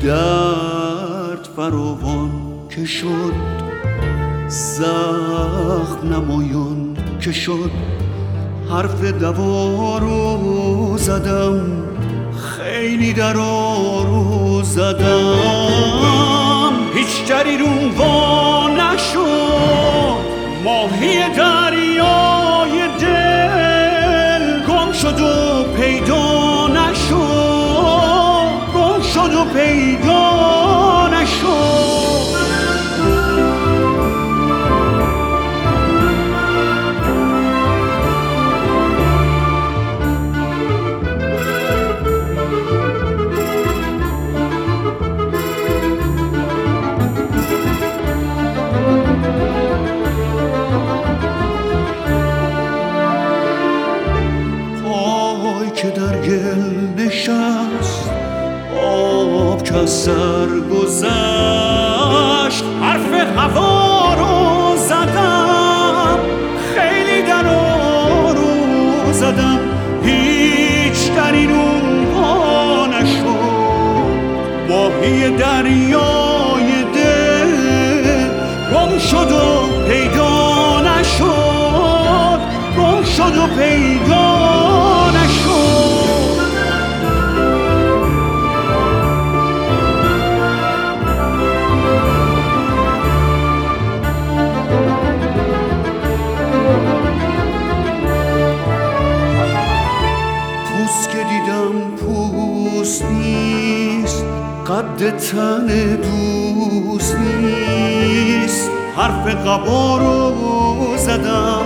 درد فراوان که شد، زخم نمایان که شد، حرف دوا رو زدم، خیلی درا رو زدم. هیچ جری رو وا نشد، ماهی دریای دل گم شد و پیدا نشد، گم شد و پیدا نشد. که در گل نشست، آب که از سر گذشت، حرف هوا رو زدم، خیلی درا رو زدم. هیچ دری رو وا نشد، ماهی دریای دل گم شد و پیدا نشد، گم شد و پیدا نشد. پوست که دیدم پوست نیست، قد تن دوست نیست، حرف قبا رو زدم،